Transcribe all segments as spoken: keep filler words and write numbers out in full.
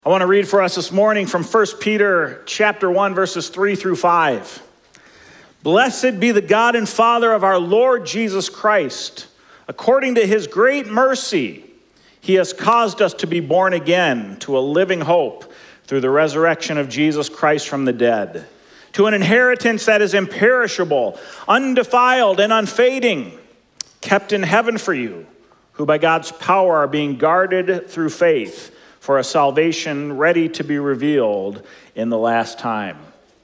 I want to read for us this morning from First Peter chapter one, verses three through five. Blessed be the God and Father of our Lord Jesus Christ. According to his great mercy, he has caused us to be born again to a living hope through the resurrection of Jesus Christ from the dead, to an inheritance that is imperishable, undefiled, and unfading, kept in heaven for you, who by God's power are being guarded through faith for a salvation ready to be revealed in the last time.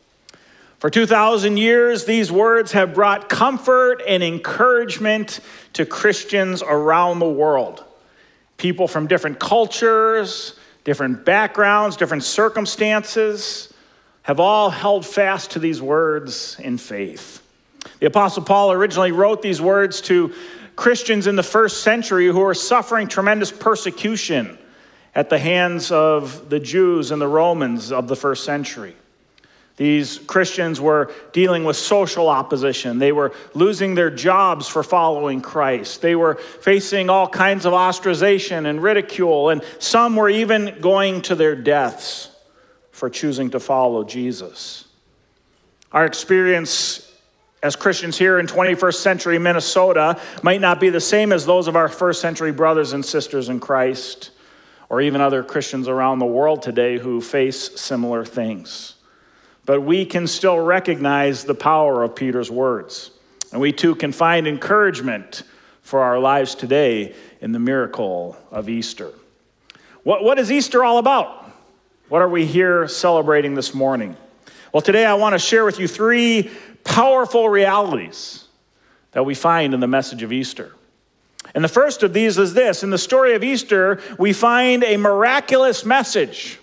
For two thousand years, these words have brought comfort and encouragement to Christians around the world. People from different cultures, different backgrounds, different circumstances have all held fast to these words in faith. The Apostle Paul originally wrote these words to Christians in the first century who were suffering tremendous persecution at the hands of the Jews and the Romans of the first century. These Christians were dealing with social opposition. They were losing their jobs for following Christ. They were facing all kinds of ostracization and ridicule, and some were even going to their deaths for choosing to follow Jesus. Our experience as Christians here in twenty-first century Minnesota might not be the same as those of our first century brothers and sisters in Christ, or even other Christians around the world today who face similar things. But we can still recognize the power of Peter's words. And we too can find encouragement for our lives today in the miracle of Easter. What, what is Easter all about? What are we here celebrating this morning? Well, today I want to share with you three powerful realities that we find in the message of Easter. And the first of these is this. In the story of Easter, we find a miraculous message.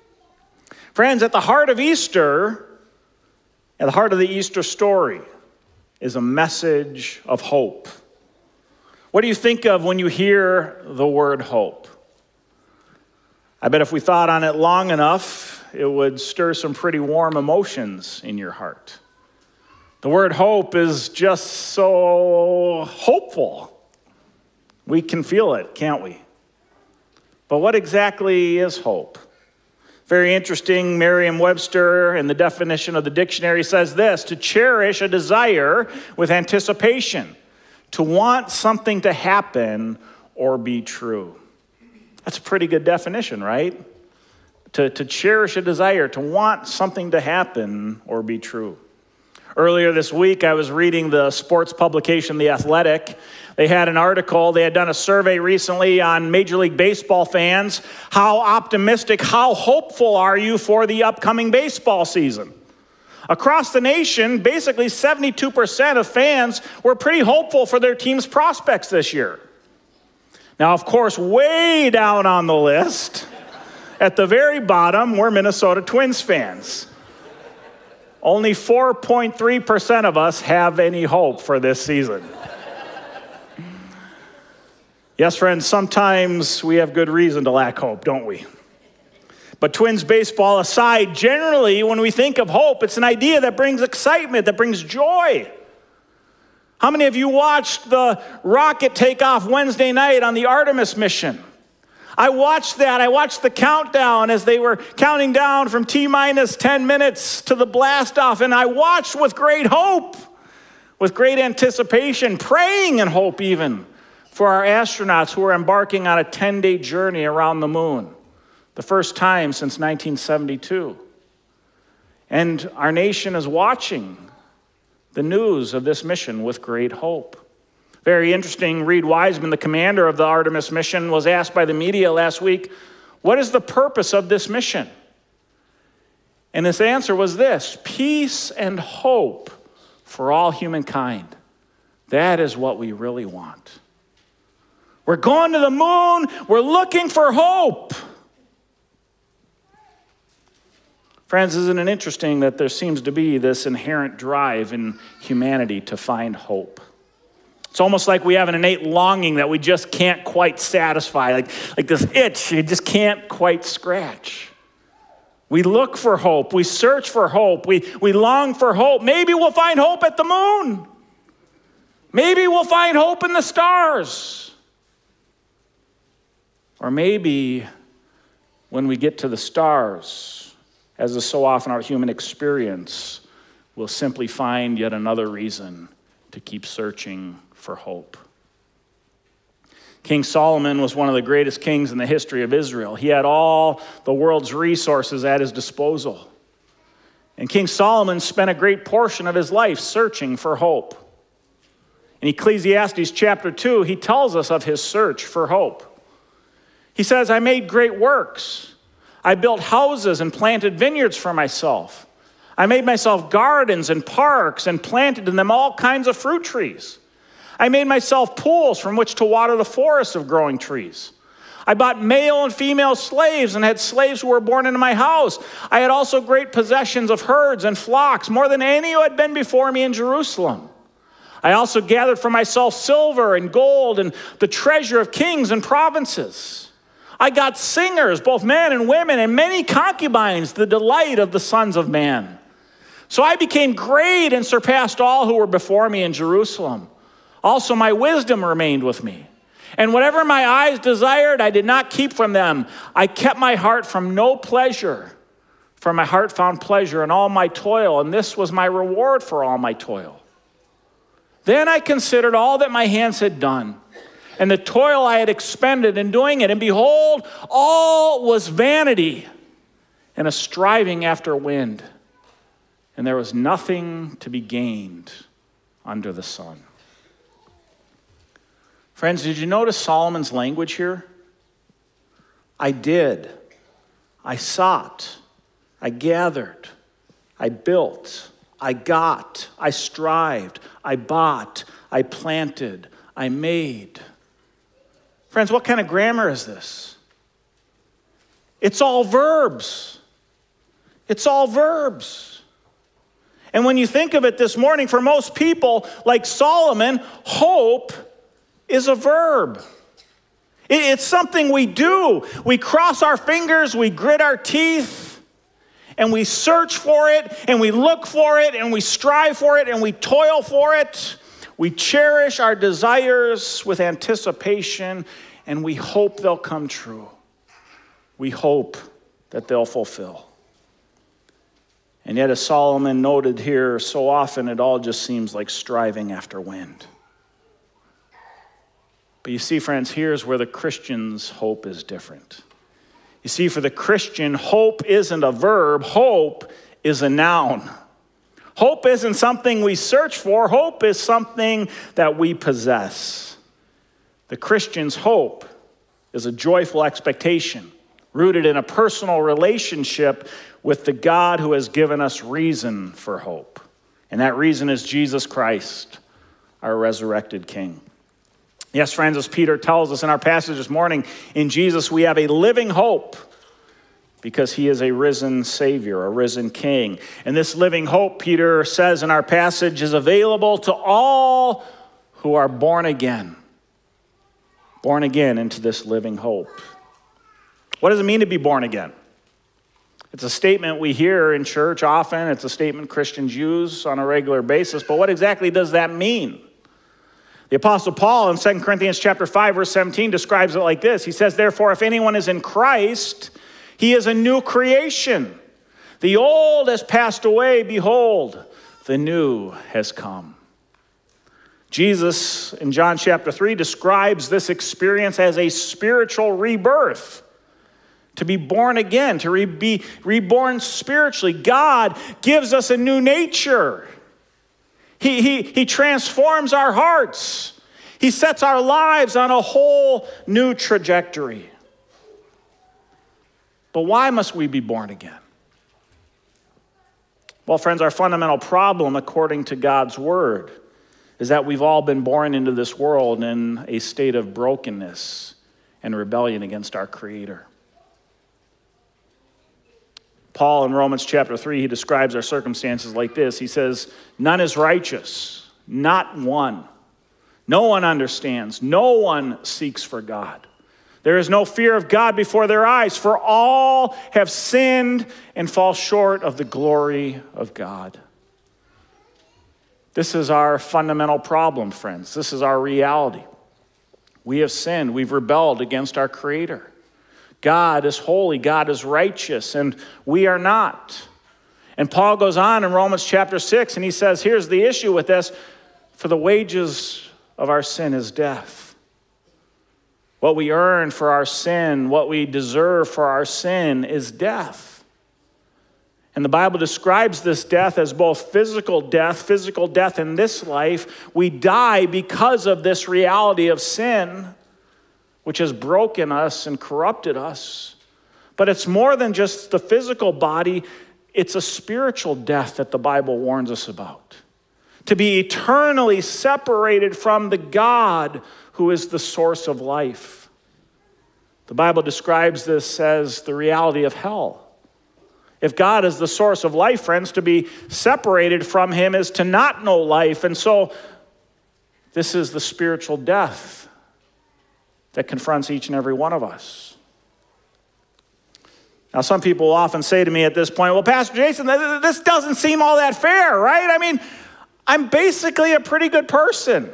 Friends, at the heart of Easter, at the heart of the Easter story, is a message of hope. What do you think of when you hear the word hope? I bet if we thought on it long enough, it would stir some pretty warm emotions in your heart. The word hope is just so hopeful. We can feel it, can't we? But what exactly is hope? Very interesting. Merriam-Webster, in the definition of the dictionary, says this: to cherish a desire with anticipation, to want something to happen or be true. That's a pretty good definition, right? To, to cherish a desire, to want something to happen or be true. Earlier this week, I was reading the sports publication, The Athletic. They had an article, they had done a survey recently on Major League Baseball fans. How optimistic, how hopeful are you for the upcoming baseball season? Across the nation, basically seventy-two percent of fans were pretty hopeful for their team's prospects this year. Now, of course, way down on the list, at the very bottom, were Minnesota Twins fans. Only four point three percent of us have any hope for this season. Yes, friends, sometimes we have good reason to lack hope, don't we? But Twins baseball aside, generally, when we think of hope, it's an idea that brings excitement, that brings joy. How many of you watched the rocket take off Wednesday night on the Artemis mission? I watched that. I watched the countdown as they were counting down from T minus ten minutes to the blast off, and I watched with great hope, with great anticipation, praying and hope even, for our astronauts who are embarking on a ten-day journey around the moon, the first time since nineteen seventy-two. And our nation is watching the news of this mission with great hope. Very interesting, Reed Wiseman, the commander of the Artemis mission, was asked by the media last week, what is the purpose of this mission? And his answer was this: peace and hope for all humankind. That is what we really want. We're going to the moon. We're looking for hope. Friends, isn't it interesting that there seems to be this inherent drive in humanity to find hope? It's almost like we have an innate longing that we just can't quite satisfy, like, like this itch you just can't quite scratch. We look for hope. We search for hope. We, we long for hope. Maybe we'll find hope at the moon. Maybe we'll find hope in the stars. Or maybe when we get to the stars, as is so often our human experience, we'll simply find yet another reason to keep searching for hope. King Solomon was one of the greatest kings in the history of Israel. He had all the world's resources at his disposal. And King Solomon spent a great portion of his life searching for hope. In Ecclesiastes chapter two, he tells us of his search for hope. He says, I made great works. I built houses and planted vineyards for myself. I made myself gardens and parks and planted in them all kinds of fruit trees. I made myself pools from which to water the forests of growing trees. I bought male and female slaves and had slaves who were born into my house. I had also great possessions of herds and flocks, more than any who had been before me in Jerusalem. I also gathered for myself silver and gold and the treasure of kings and provinces. I got singers, both men and women, and many concubines, the delight of the sons of man. So I became great and surpassed all who were before me in Jerusalem. Also my wisdom remained with me. And whatever my eyes desired, I did not keep from them. I kept my heart from no pleasure, for my heart found pleasure in all my toil, and this was my reward for all my toil. Then I considered all that my hands had done, and the toil I had expended in doing it, and behold, all was vanity and a striving after wind, and there was nothing to be gained under the sun. Friends, did you notice Solomon's language here? I did. I sought. I gathered. I built. I got. I strived. I bought. I planted. I made. Friends, what kind of grammar is this? It's all verbs. It's all verbs. And when you think of it this morning, for most people, like Solomon, hope is a verb. It's something we do. We cross our fingers, we grit our teeth, and we search for it, and we look for it, and we strive for it, and we toil for it. We cherish our desires with anticipation, and we hope they'll come true. We hope that they'll fulfill. And yet, as Solomon noted here, so often it all just seems like striving after wind. But you see, friends, here's where the Christian's hope is different. You see, for the Christian, hope isn't a verb. Hope is a noun. Hope isn't something we search for. Hope is something that we possess. The Christian's hope is a joyful expectation rooted in a personal relationship with the God who has given us reason for hope. And that reason is Jesus Christ, our resurrected King. Yes, friends, as Peter tells us in our passage this morning, in Jesus we have a living hope because he is a risen Savior, a risen King. And this living hope, Peter says in our passage, is available to all who are born again. Born again into this living hope. What does it mean to be born again? It's a statement we hear in church often. It's a statement Christians use on a regular basis. But what exactly does that mean? The Apostle Paul in Second Corinthians chapter five, verse seventeen describes it like this. He says, therefore, if anyone is in Christ, he is a new creation. The old has passed away. Behold, the new has come. Jesus in John chapter three describes this experience as a spiritual rebirth. To be born again, to re- be reborn spiritually. God gives us a new nature. He, he, he transforms our hearts. He sets our lives on a whole new trajectory. But why must we be born again? Well, friends, our fundamental problem, according to God's word, is that we've all been born into this world in a state of brokenness and rebellion against our Creator. Paul in Romans chapter three, he describes our circumstances like this. He says, none is righteous, not one. No one understands. No one seeks for God. There is no fear of God before their eyes, for all have sinned and fall short of the glory of God. This is our fundamental problem, friends. This is our reality. We have sinned. We've rebelled against our Creator. God is holy, God is righteous, and we are not. And Paul goes on in Romans chapter six, and he says, here's the issue with this: for the wages of our sin is death. What we earn for our sin, what we deserve for our sin is death. And the Bible describes this death as both physical death, physical death in this life. We die because of this reality of sin, which has broken us and corrupted us. But it's more than just the physical body. It's a spiritual death that the Bible warns us about. To be eternally separated from the God who is the source of life. The Bible describes this as the reality of hell. If God is the source of life, friends, to be separated from him is to not know life. And so this is the spiritual death that confronts each and every one of us. Now, some people will often say to me at this point, well, Pastor Jason, this doesn't seem all that fair, right? I mean, I'm basically a pretty good person.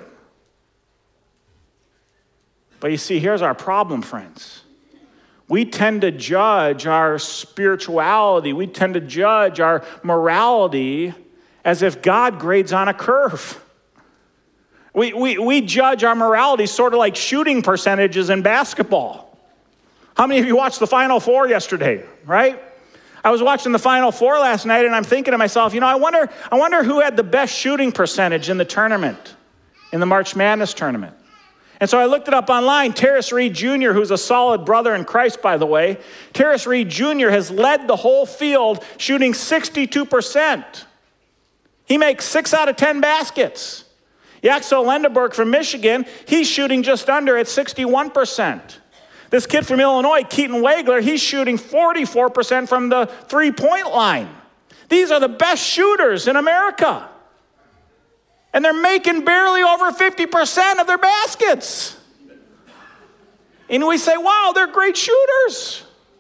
But you see, here's our problem, friends. We tend to judge our spirituality, we tend to judge our morality as if God grades on a curve. We, we, we judge our morality sort of like shooting percentages in basketball. How many of you watched the Final Four yesterday, right? I was watching the Final Four last night, and I'm thinking to myself, you know, I wonder, I wonder who had the best shooting percentage in the tournament, in the March Madness tournament. And so I looked it up online. Terrace Reed Junior, who's a solid brother in Christ, by the way, Terrace Reed Junior has led the whole field, shooting sixty-two percent. He makes six out of ten baskets. Yaxel Lendeberg from Michigan, he's shooting just under at sixty-one percent. This kid from Illinois, Keaton Wagler, he's shooting forty-four percent from the three-point line. These are the best shooters in America. And they're making barely over fifty percent of their baskets. And we say, wow, they're great shooters.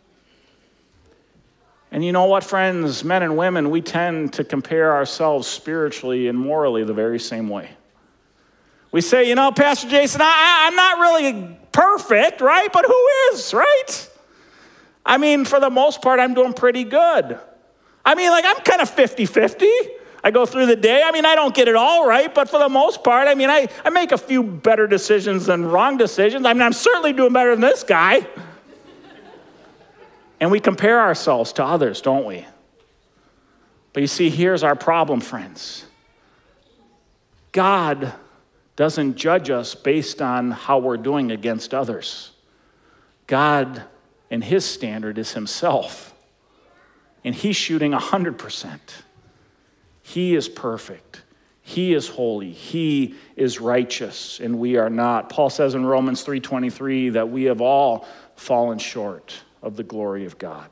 And you know what, friends, men and women, we tend to compare ourselves spiritually and morally the very same way. We say, you know, Pastor Jason, I, I'm not really perfect, right? But who is, right? I mean, for the most part, I'm doing pretty good. I mean, like, I'm kind of fifty-fifty. I go through the day. I mean, I don't get it all right, but for the most part, I mean, I, I make a few better decisions than wrong decisions. I mean, I'm certainly doing better than this guy. And we compare ourselves to others, don't we? But you see, here's our problem, friends. God doesn't judge us based on how we're doing against others. God, and his standard, is himself. And he's shooting one hundred percent. He is perfect. He is holy. He is righteous, and we are not. Paul says in Romans three twenty-three that we have all fallen short of the glory of God.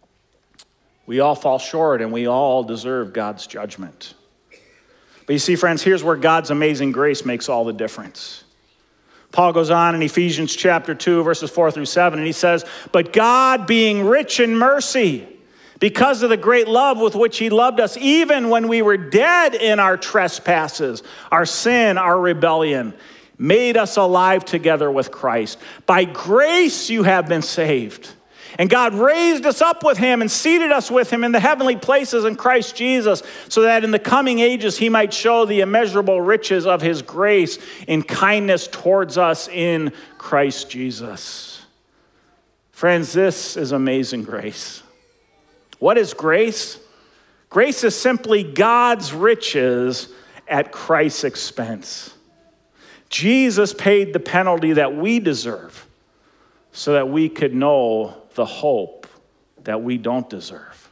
We all fall short, and we all deserve God's judgment. But you see, friends, here's where God's amazing grace makes all the difference. Paul goes on in Ephesians chapter two, verses four through seven, and he says, but God, being rich in mercy, because of the great love with which he loved us, even when we were dead in our trespasses, our sin, our rebellion, made us alive together with Christ. By grace you have been saved. And God raised us up with him and seated us with him in the heavenly places in Christ Jesus, so that in the coming ages he might show the immeasurable riches of his grace in kindness towards us in Christ Jesus. Friends, this is amazing grace. What is grace? Grace is simply God's riches at Christ's expense. Jesus paid the penalty that we deserve so that we could know the hope that we don't deserve.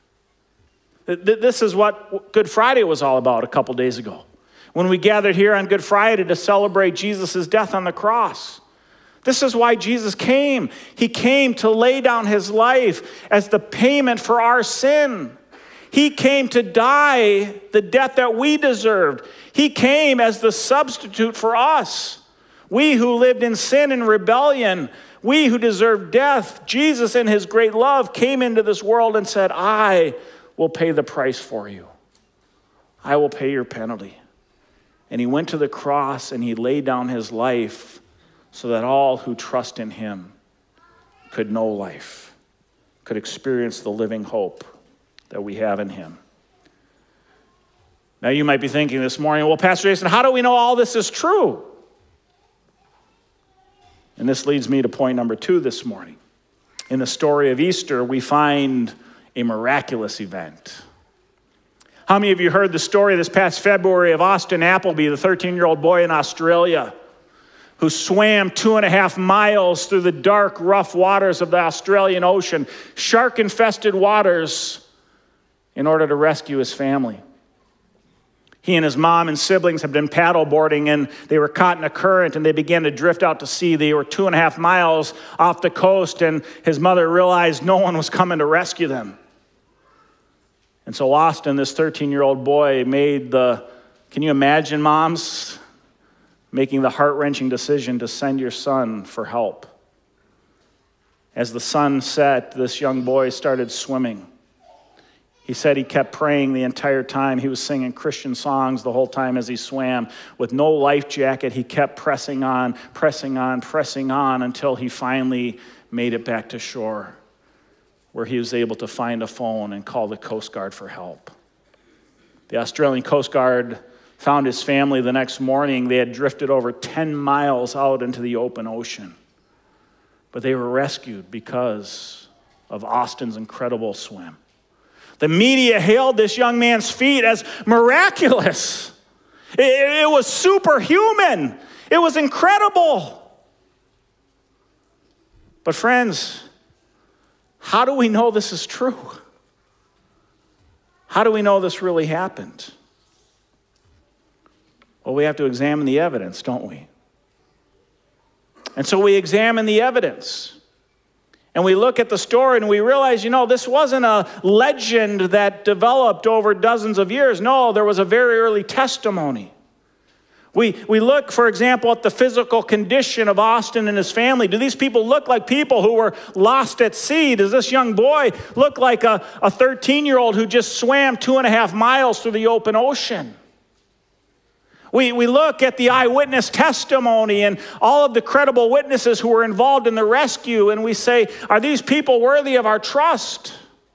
This is what Good Friday was all about a couple days ago, when we gathered here on Good Friday to celebrate Jesus' death on the cross. This is why Jesus came. He came to lay down his life as the payment for our sin. He came to die the death that we deserved. He came as the substitute for us. We who lived in sin and rebellion, we who deserved death, Jesus in his great love came into this world and said, I will pay the price for you. I will pay your penalty. And he went to the cross and he laid down his life so that all who trust in him could know life. could experience the living hope that we have in him. Now you might be thinking this morning, well, Pastor Jason, how do we know all this is true? And this leads me to point number two this morning. In the story of Easter, we find a miraculous event. How many of you heard the story this past February of Austin Appleby, the thirteen-year-old boy in Australia, who swam two and a half miles through the dark, rough waters of the Australian Ocean, shark-infested waters, in order to rescue his family? He and his mom and siblings had been paddleboarding, and they were caught in a current, and they began to drift out to sea. They were two and a half miles off the coast, and his mother realized no one was coming to rescue them. And so Austin, this thirteen-year-old boy, made the, can you imagine, moms, making the heart-wrenching decision to send your son for help? As the sun set, this young boy started swimming. He said he kept praying the entire time. He was singing Christian songs the whole time as he swam. With no life jacket, he kept pressing on, pressing on, pressing on until he finally made it back to shore, where he was able to find a phone and call the Coast Guard for help. The Australian Coast Guard found his family the next morning. They had drifted over ten miles out into the open ocean. But they were rescued because of Austin's incredible swim. The media hailed this young man's feat as miraculous. It, it was superhuman. It was incredible. But friends, how do we know this is true? How do we know this really happened? Well, we have to examine the evidence, don't we? And so we examine the evidence. And we look at the story and we realize, you know, this wasn't a legend that developed over dozens of years. No, there was a very early testimony. We, we look, for example, at the physical condition of Austin and his family. Do these people look like people who were lost at sea? Does this young boy look like a, a thirteen-year-old who just swam two and a half miles through the open ocean? We, we look at the eyewitness testimony and all of the credible witnesses who were involved in the rescue, and we say, are these people worthy of our trust?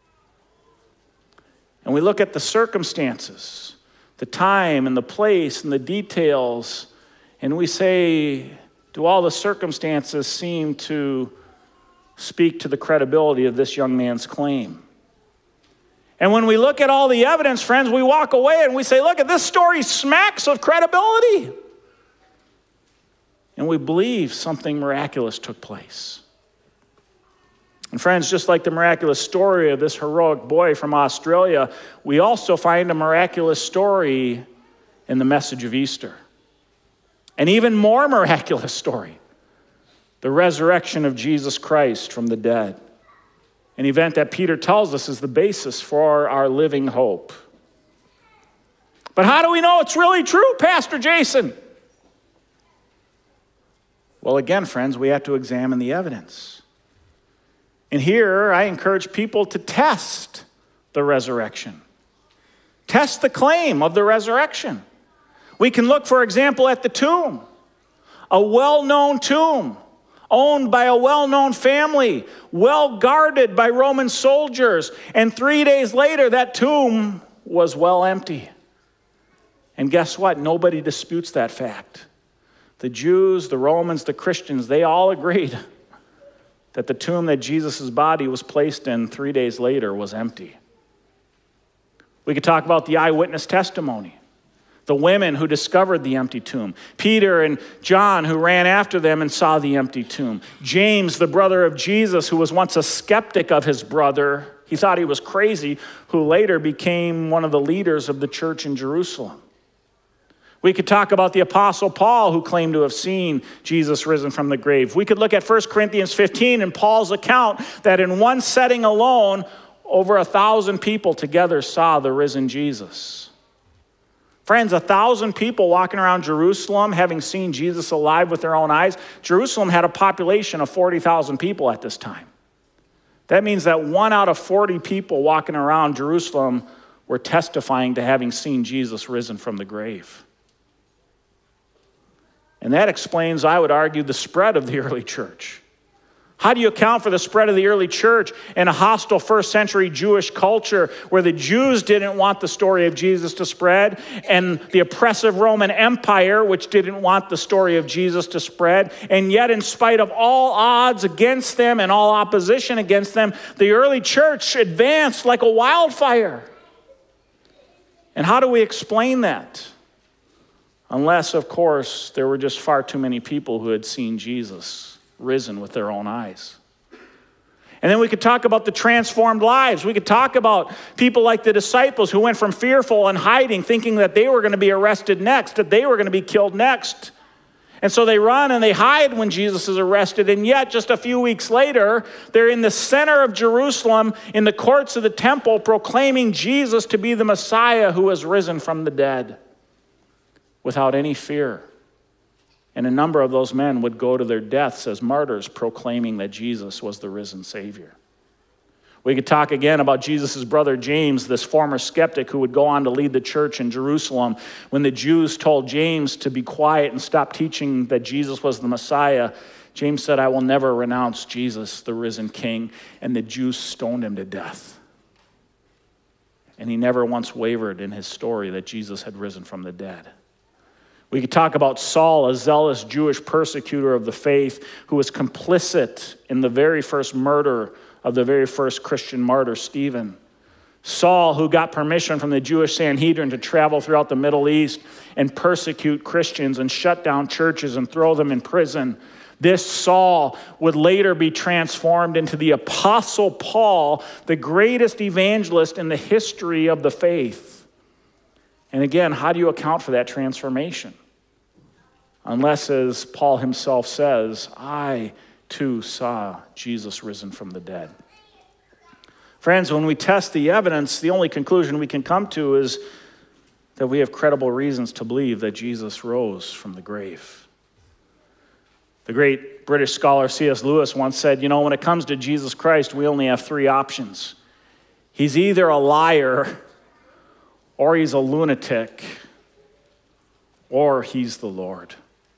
And we look at the circumstances, the time and the place and the details, and we say, do all the circumstances seem to speak to the credibility of this young man's claim? And when we look at all the evidence, friends, we walk away and we say, look, at this story smacks of credibility. And we believe something miraculous took place. And friends, just like the miraculous story of this heroic boy from Australia, we also find a miraculous story in the message of Easter. An even more miraculous story, the resurrection of Jesus Christ from the dead. An event that Peter tells us is the basis for our living hope. But how do we know it's really true, Pastor Jason? Well, again, friends, we have to examine the evidence. And here, I encourage people to test the resurrection. Test the claim of the resurrection. We can look, for example, at the tomb. A well-known tomb, owned by a well-known family, well guarded by Roman soldiers. And three days later, that tomb was well empty. And guess what? Nobody disputes that fact. The Jews, the Romans, the Christians, they all agreed that the tomb that Jesus' body was placed in three days later was empty. We could talk about the eyewitness testimony. The women who discovered the empty tomb. Peter and John who ran after them and saw the empty tomb. James, the brother of Jesus, who was once a skeptic of his brother. He thought he was crazy, who later became one of the leaders of the church in Jerusalem. We could talk about the Apostle Paul, who claimed to have seen Jesus risen from the grave. We could look at First Corinthians fifteen and Paul's account that in one setting alone, over a thousand people together saw the risen Jesus. Friends, a thousand people walking around Jerusalem having seen Jesus alive with their own eyes. Jerusalem had a population of forty thousand people at this time. That means that one out of forty people walking around Jerusalem were testifying to having seen Jesus risen from the grave. And that explains, I would argue, the spread of the early church. How do you account for the spread of the early church in a hostile first century Jewish culture where the Jews didn't want the story of Jesus to spread, and the oppressive Roman Empire, which didn't want the story of Jesus to spread, and yet in spite of all odds against them and all opposition against them, the early church advanced like a wildfire? And how do we explain that? Unless, of course, there were just far too many people who had seen Jesus risen with their own eyes. And then we could talk about the transformed lives. We could talk about people like the disciples who went from fearful and hiding, thinking that they were going to be arrested next, that they were going to be killed next. And so they run and they hide when Jesus is arrested. And yet, just a few weeks later, they're in the center of Jerusalem, in the courts of the temple, proclaiming Jesus to be the Messiah who has risen from the dead without any fear. And a number of those men would go to their deaths as martyrs, proclaiming that Jesus was the risen Savior. We could talk again about Jesus' brother James, this former skeptic who would go on to lead the church in Jerusalem. When the Jews told James to be quiet and stop teaching that Jesus was the Messiah, James said, "I will never renounce Jesus, the risen King." And the Jews stoned him to death. And he never once wavered in his story that Jesus had risen from the dead. We could talk about Saul, a zealous Jewish persecutor of the faith who was complicit in the very first murder of the very first Christian martyr, Stephen. Saul, who got permission from the Jewish Sanhedrin to travel throughout the Middle East and persecute Christians and shut down churches and throw them in prison. This Saul would later be transformed into the Apostle Paul, the greatest evangelist in the history of the faith. And again, how do you account for that transformation? Unless, as Paul himself says, I too saw Jesus risen from the dead. Friends, when we test the evidence, the only conclusion we can come to is that we have credible reasons to believe that Jesus rose from the grave. The great British scholar C S Lewis once said, you know, when it comes to Jesus Christ, we only have three options. He's either a liar, or he's a lunatic, or he's the Lord.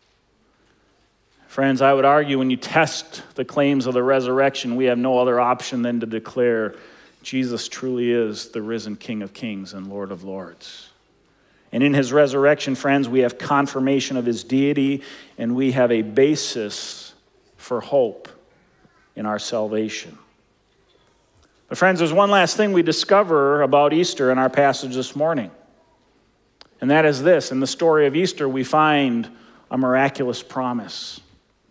Friends, I would argue when you test the claims of the resurrection, we have no other option than to declare Jesus truly is the risen King of Kings and Lord of Lords. And in his resurrection, friends, we have confirmation of his deity, and we have a basis for hope in our salvation. But friends, there's one last thing we discover about Easter in our passage this morning. And that is this: in the story of Easter, we find a miraculous promise.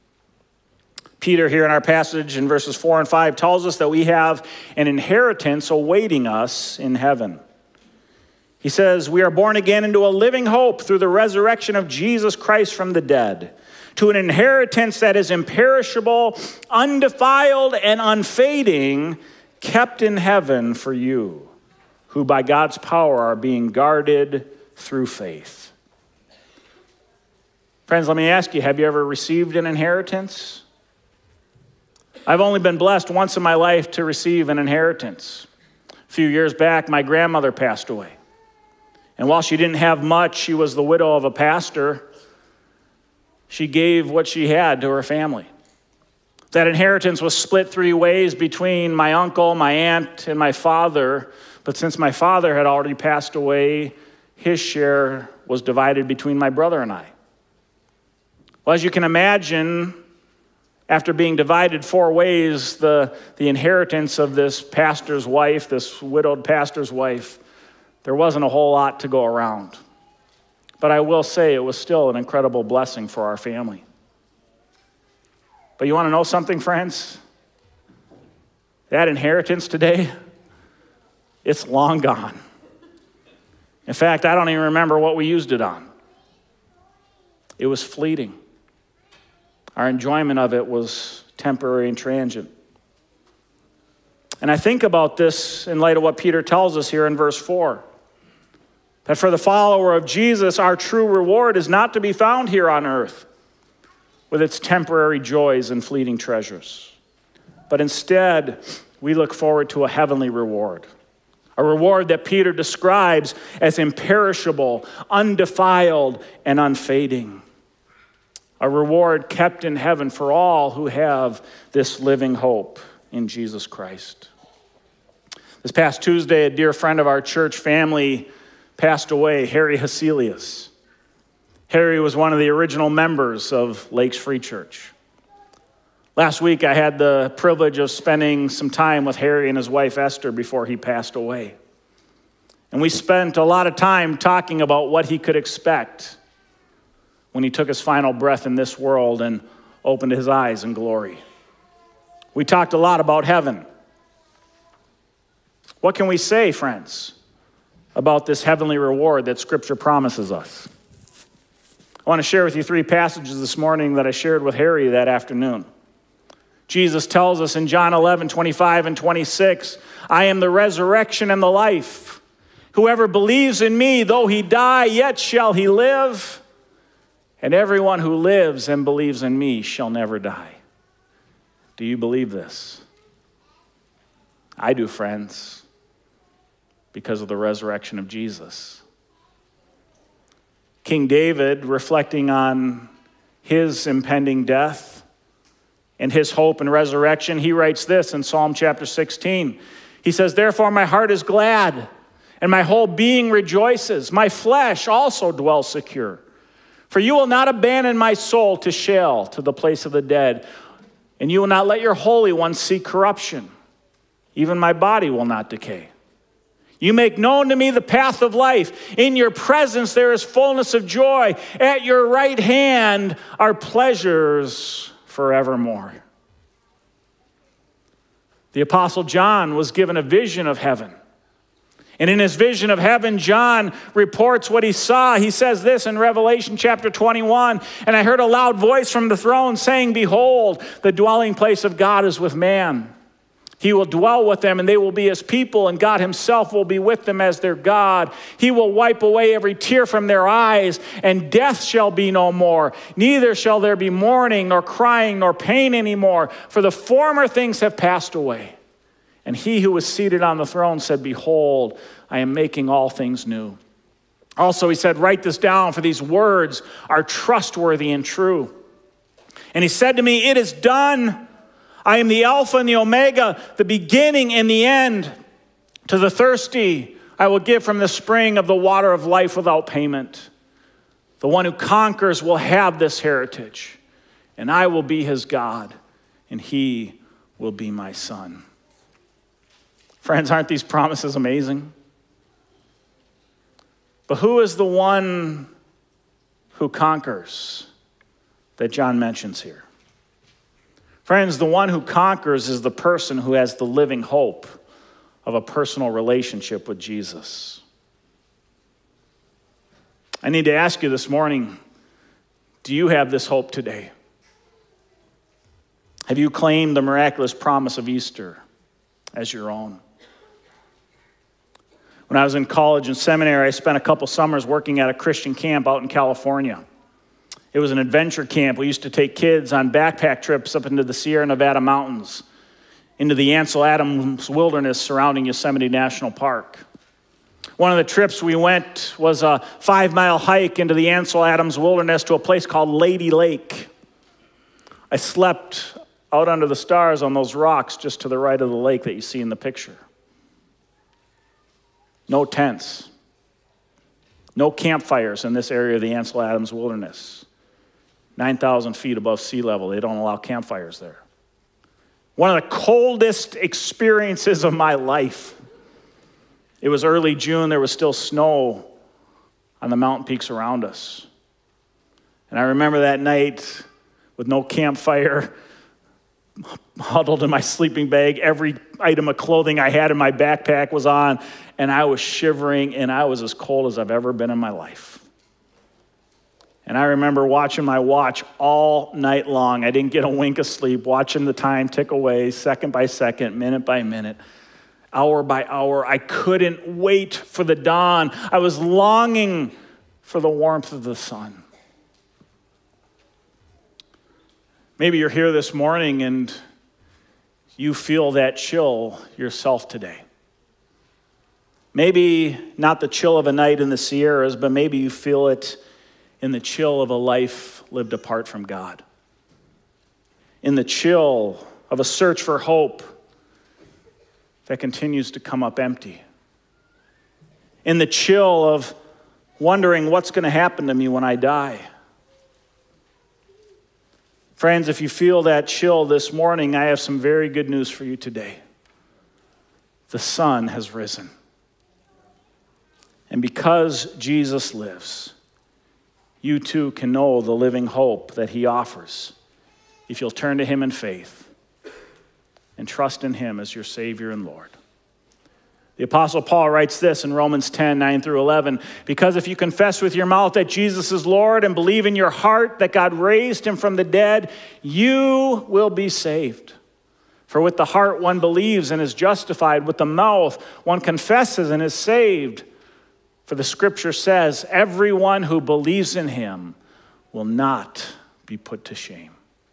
Peter here in our passage in verses four and five tells us that we have an inheritance awaiting us in heaven. He says, we are born again into a living hope through the resurrection of Jesus Christ from the dead, to an inheritance that is imperishable, undefiled, and unfading, kept in heaven for you, who by God's power are being guarded through faith. Friends, let me ask you, have you ever received an inheritance? I've only been blessed once in my life to receive an inheritance. A few years back, my grandmother passed away. And while she didn't have much, she was the widow of a pastor. She gave what she had to her family. That inheritance was split three ways between my uncle, my aunt, and my father. But since my father had already passed away, his share was divided between my brother and I. Well, as you can imagine, after being divided four ways, the, the inheritance of this pastor's wife, this widowed pastor's wife, there wasn't a whole lot to go around. But I will say it was still an incredible blessing for our family. But you want to know something, friends? That inheritance today, it's long gone. In fact, I don't even remember what we used it on. It was fleeting. Our enjoyment of it was temporary and transient. And I think about this in light of what Peter tells us here in verse four. That for the follower of Jesus, our true reward is not to be found here on earth with its temporary joys and fleeting treasures. But instead, we look forward to a heavenly reward. A reward that Peter describes as imperishable, undefiled, and unfading. a reward kept in heaven for all who have this living hope in Jesus Christ. This past Tuesday, a dear friend of our church family passed away, Harry Haselius. Harry was one of the original members of Lakes Free Church. Last week, I had the privilege of spending some time with Harry and his wife, Esther, before he passed away. And we spent a lot of time talking about what he could expect when he took his final breath in this world and opened his eyes in glory. We talked a lot about heaven. What can we say, friends, about this heavenly reward that Scripture promises us? I want to share with you three passages this morning that I shared with Harry that afternoon. Jesus tells us in John eleven, twenty-five and twenty-six, I am the resurrection and the life. Whoever believes in me, though he die, yet shall he live. And everyone who lives and believes in me shall never die. Do you believe this? I do, friends, because of the resurrection of Jesus. King David, reflecting on his impending death and his hope and resurrection, he writes this in Psalm chapter sixteen. He says, therefore my heart is glad, and my whole being rejoices. My flesh also dwells secure. For you will not abandon my soul to Sheol, to the place of the dead, and you will not let your Holy One see corruption. Even my body will not decay. You make known to me the path of life. In your presence there is fullness of joy. At your right hand are pleasures forevermore. The Apostle John was given a vision of heaven. And in his vision of heaven, John reports what he saw. He says this in Revelation chapter twenty-one, and I heard a loud voice from the throne saying, behold, the dwelling place of God is with man. He will dwell with them, and they will be his people, and God himself will be with them as their God. He will wipe away every tear from their eyes, and death shall be no more. Neither shall there be mourning, nor crying, nor pain anymore, for the former things have passed away. And he who was seated on the throne said, behold, I am making all things new. Also, he said, write this down, for these words are trustworthy and true. And he said to me, it is done. I am the Alpha and the Omega, the beginning and the end. To the thirsty, I will give from the spring of the water of life without payment. The one who conquers will have this heritage, and I will be his God, and he will be my son. Friends, aren't these promises amazing? But who is the one who conquers that John mentions here? Friends, the one who conquers is the person who has the living hope of a personal relationship with Jesus. I need to ask you this morning, do you have this hope today? Have you claimed the miraculous promise of Easter as your own? When I was in college and seminary, I spent a couple summers working at a Christian camp out in California. It was an adventure camp. We used to take kids on backpack trips up into the Sierra Nevada mountains, into the Ansel Adams wilderness surrounding Yosemite National Park. One of the trips we went was a five-mile hike into the Ansel Adams wilderness to a place called Lady Lake. I slept out under the stars on those rocks just to the right of the lake that you see in the picture. No tents. No campfires in this area of the Ansel Adams wilderness. nine thousand feet above sea level. They don't allow campfires there. One of the coldest experiences of my life. It was early June. There was still snow on the mountain peaks around us. And I remember that night with no campfire, huddled in my sleeping bag. Every item of clothing I had in my backpack was on, and I was shivering, and I was as cold as I've ever been in my life. And I remember watching my watch all night long. I didn't get a wink of sleep, watching the time tick away, second by second, minute by minute, hour by hour. I couldn't wait for the dawn. I was longing for the warmth of the sun. Maybe you're here this morning and you feel that chill yourself today. Maybe not the chill of a night in the Sierras, but maybe you feel it in the chill of a life lived apart from God, in the chill of a search for hope that continues to come up empty, in the chill of wondering what's going to happen to me when I die. Friends, if you feel that chill this morning, I have some very good news for you today. The sun has risen. And because Jesus lives, you too can know the living hope that he offers if you'll turn to him in faith and trust in him as your Savior and Lord. The Apostle Paul writes this in Romans ten, nine through eleven, because if you confess with your mouth that Jesus is Lord and believe in your heart that God raised him from the dead, you will be saved. For with the heart one believes and is justified, with the mouth one confesses and is saved. For the scripture says, everyone who believes in him will not be put to shame.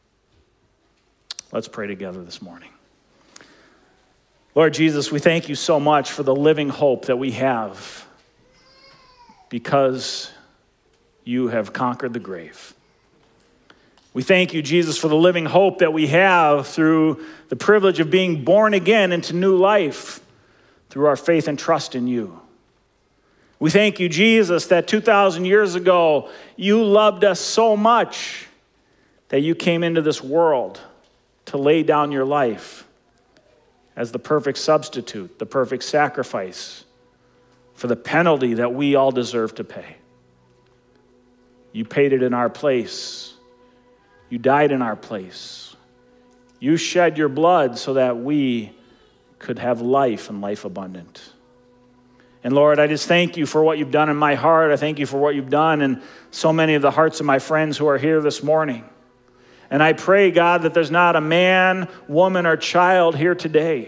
Let's pray together this morning. Lord Jesus, we thank you so much for the living hope that we have because you have conquered the grave. We thank you, Jesus, for the living hope that we have through the privilege of being born again into new life through our faith and trust in you. We thank you, Jesus, that two thousand years ago, you loved us so much that you came into this world to lay down your life as the perfect substitute, the perfect sacrifice for the penalty that we all deserve to pay. You paid it in our place. You died in our place. You shed your blood so that we could have life and life abundant. And Lord, I just thank you for what you've done in my heart. I thank you for what you've done in so many of the hearts of my friends who are here this morning. And I pray, God, that there's not a man, woman, or child here today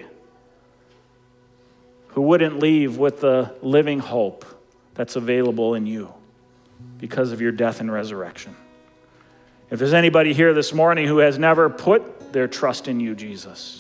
who wouldn't leave with the living hope that's available in you because of your death and resurrection. If there's anybody here this morning who has never put their trust in you, Jesus,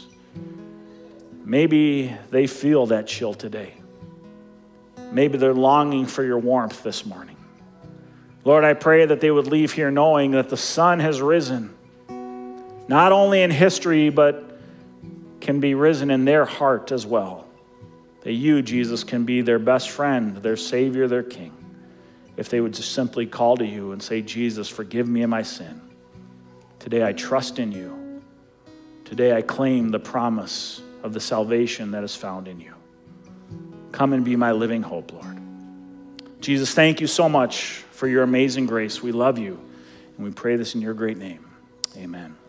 maybe they feel that chill today. Maybe they're longing for your warmth this morning. Lord, I pray that they would leave here knowing that the sun has risen, not only in history, but can be risen in their heart as well. That you, Jesus, can be their best friend, their Savior, their King, if they would just simply call to you and say, Jesus, forgive me of my sin. Today I trust in you. Today I claim the promise of the salvation that is found in you. Come and be my living hope, Lord. Jesus, thank you so much for your amazing grace. We love you, and we pray this in your great name. Amen.